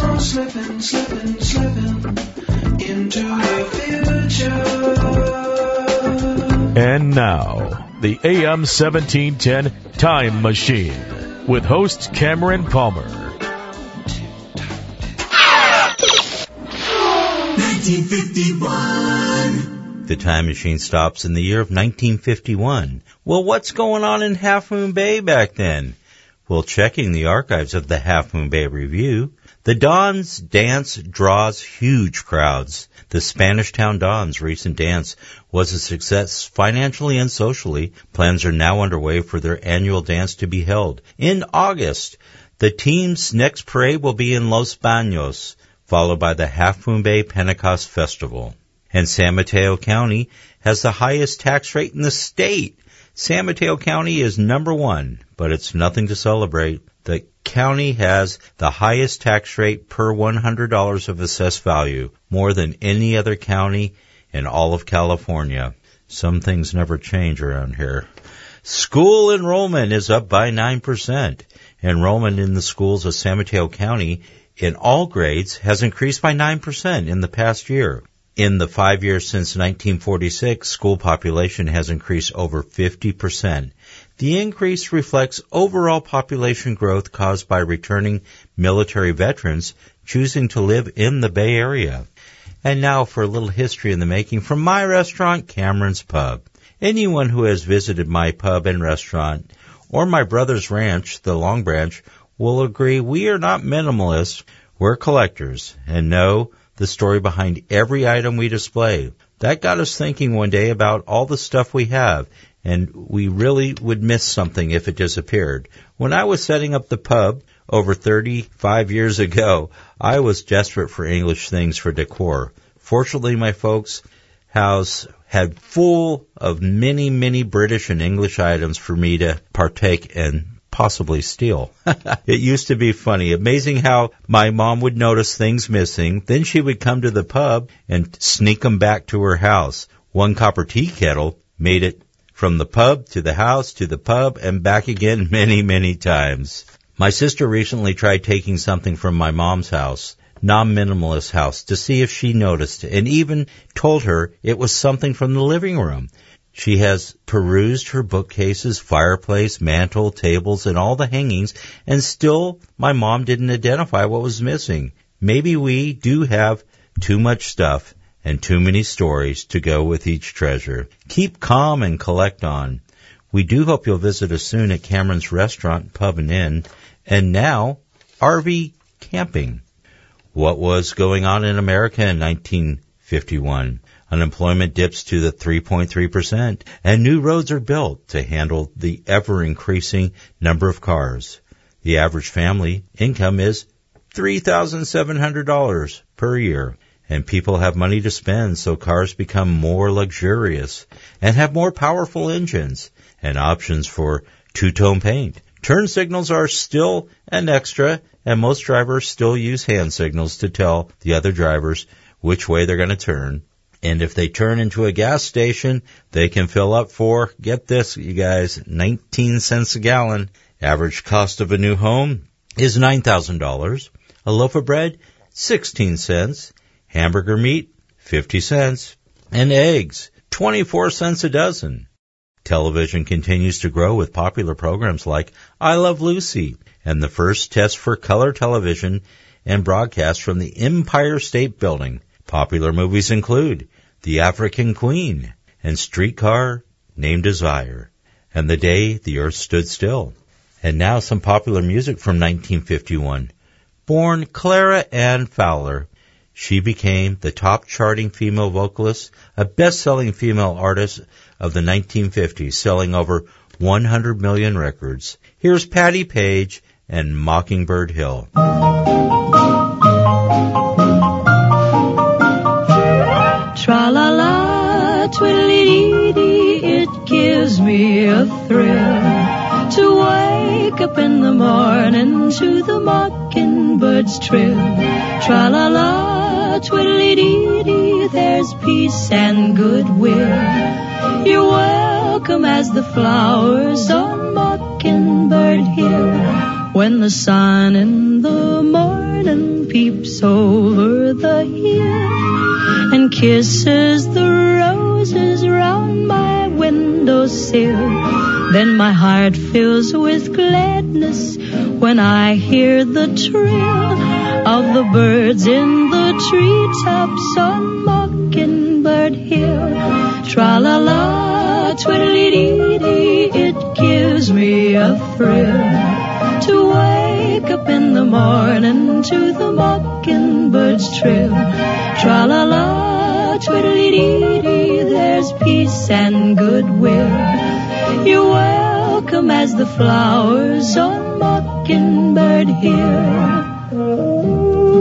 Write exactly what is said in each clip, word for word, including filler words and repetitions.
Slipping, slipping, slipping into the future. And now, the A M seventeen ten Time Machine with host Cameron Palmer. nineteen fifty-one. The Time Machine stops in the year of nineteen fifty-one. Well, what's going on in Half Moon Bay back then? Well, checking the archives of the Half Moon Bay Review, the Dons dance draws huge crowds. The Spanish Town Dons' recent dance was a success financially and socially. Plans are now underway for their annual dance to be held in August. The team's next parade will be in Los Baños, followed by the Half Moon Bay Pentecost Festival. And San Mateo County has the highest tax rate in the state. San Mateo County is number one, but it's nothing to celebrate. The county has the highest tax rate per one hundred dollars of assessed value, more than any other county in all of California. Some things never change around here. School enrollment is up by nine percent. Enrollment in the schools of San Mateo County in all grades has increased by nine percent in the past year. In the five years since nineteen forty-six, school population has increased over fifty percent. The increase reflects overall population growth caused by returning military veterans choosing to live in the Bay Area. And now for a little history in the making from my restaurant, Cameron's Pub. Anyone who has visited my pub and restaurant or my brother's ranch, the Long Branch, will agree we are not minimalists, we're collectors, and know the story behind every item we display. That got us thinking one day about all the stuff we have, and we really would miss something if it disappeared. When I was setting up the pub over thirty-five years ago, I was desperate for English things for decor. Fortunately, my folks' house had full of many, many British and English items for me to partake in. Possibly steal. It used to be funny. Amazing how my mom would notice things missing. Then she would come to the pub and sneak them back to her house. One copper tea kettle made it from the pub to the house to the pub and back again many, many times. My sister recently tried taking something from my mom's house, non-minimalist house, to see if she noticed, and even told her it was something from the living room. She has perused her bookcases, fireplace, mantle, tables, and all the hangings, and still my mom didn't identify what was missing. Maybe we do have too much stuff and too many stories to go with each treasure. Keep calm and collect on. We do hope you'll visit us soon at Cameron's Restaurant, Pub and Inn, and now R V camping. What was going on in America in nineteen fifty-one? Unemployment dips to the three point three percent, and new roads are built to handle the ever-increasing number of cars. The average family income is three thousand seven hundred dollars per year, and people have money to spend, so cars become more luxurious and have more powerful engines and options for two-tone paint. Turn signals are still an extra, and most drivers still use hand signals to tell the other drivers which way they're going to turn. And if they turn into a gas station, they can fill up for, get this, you guys, nineteen cents a gallon. Average cost of a new home is nine thousand dollars. A loaf of bread, sixteen cents. Hamburger meat, fifty cents. And eggs, twenty-four cents a dozen. Television continues to grow with popular programs like I Love Lucy and the first test for color television and broadcast from the Empire State Building. Popular movies include The African Queen and Streetcar Named Desire and The Day the Earth Stood Still. And now some popular music from nineteen fifty-one. Born Clara Ann Fowler, she became the top charting female vocalist, a best-selling female artist of the nineteen fifties, selling over one hundred million records. Here's Patti Page and Mockingbird Hill. Tra-la-la, twiddly-dee-dee, it gives me a thrill to wake up in the morning to the mockingbird's trill. Tra-la-la, twiddly-dee-dee, there's peace and goodwill. You're welcome as the flowers on Mockingbird Hill. When the sun in the morning peeps kisses the roses round my windowsill. Then my heart fills with gladness when I hear the trill of the birds in the treetops on Mockingbird Hill. Tra-la-la, twiddly-dee-dee, it gives me a thrill to wake up in the morning to the mockingbird's trill. Tra-la-la, twiddly-dee-dee, there's peace and goodwill. You're welcome as the flowers on Mockingbird Hill.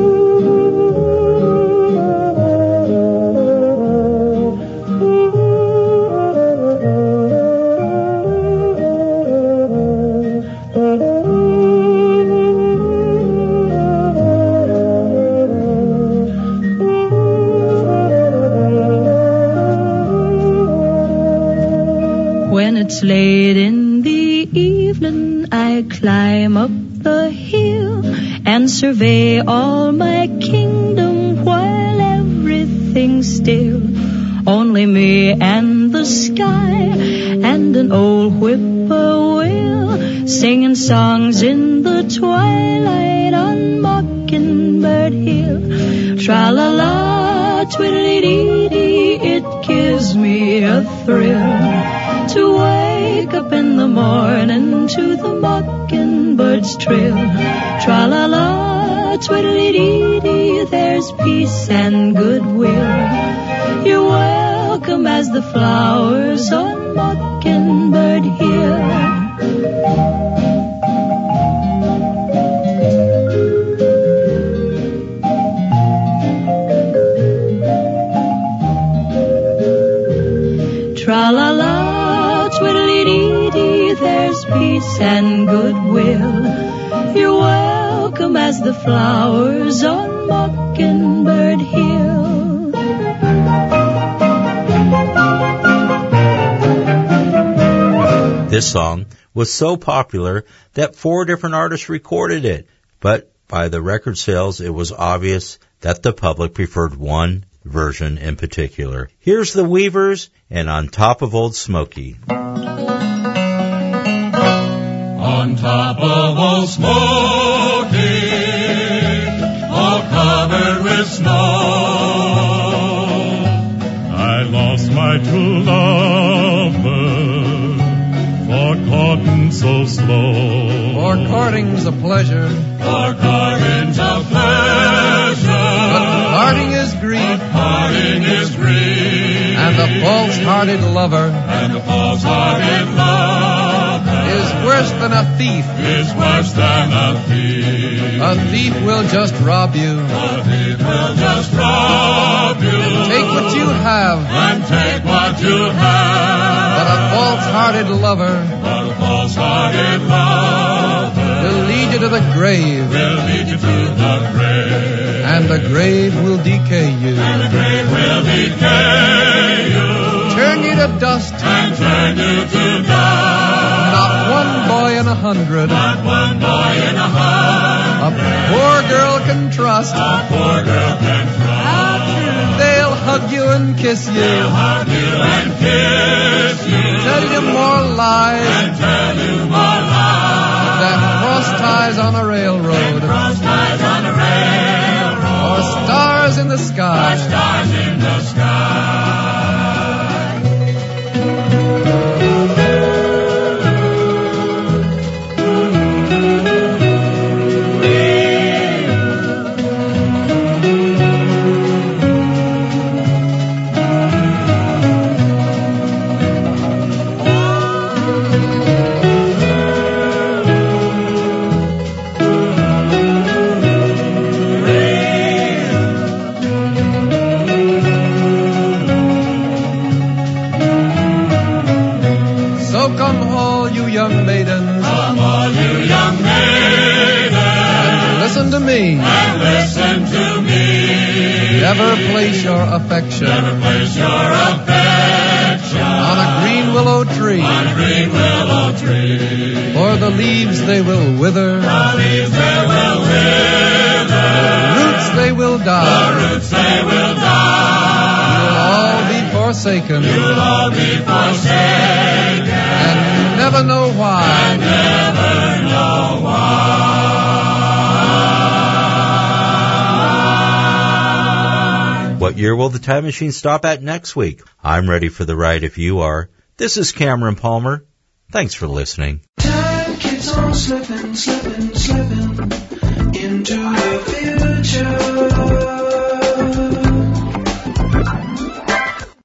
It's late in the evening, I climb up the hill and survey all my kingdom while everything's still. Only me and the sky and an old whippoorwill singing songs in the twilight on Mockingbird Hill. Tra-la-la, twiddly-dee-dee, it gives me a thrill to wake up in the morning to the mockingbird's trill. Tra-la-la, twiddly-dee-dee, there's peace and goodwill. You're welcome as the flowers on Mockingbird Hill. Tra-la-la, twiddly-dee-dee, there's peace and goodwill. You're welcome as the flowers on Mockingbird Hill. This song was so popular that four different artists recorded it, but by the record sales, it was obvious that the public preferred one version in particular. Here's the Weavers and On Top of Old Smoky. On top of Old Smoky, all covered with snow, I lost my true lover for courting so slow. For courting's a pleasure, For courting's a pleasure, but parting is grief, but parting is grief, and the false-hearted lover and the false-hearted lover is worse than a thief. is worse than a thief. A thief will just rob you, A thief will just rob you, take what you have, and take what you have. but a false-hearted lover But a false-hearted lover will lead you to the grave, will lead you to the grave, and the grave will decay you, and the grave will decay you, turn you to dust. and turn you to dust. Not one boy in a hundred, Not one boy in a hundred, a poor girl can trust. a poor girl can trust. They'll hug you and kiss you, They'll hug you and kiss you, tell you more lies and tell you more lies. than cross ties on a railroad, Cross ties on a railroad, or stars in the sky. stars in the sky. me. And listen to me. Never place your affection Never place your affection on a green willow tree, on a green willow tree. for the leaves they will wither, The leaves they will wither, the roots they will die. the roots they will die. forsaken. You'll all be forsaken. And never know why. Never know why. What year will the time machine stop at next week? I'm ready for the ride if you are. This is Cameron Palmer. Thanks for listening. Time keeps on slipping, slipping, slipping into the future.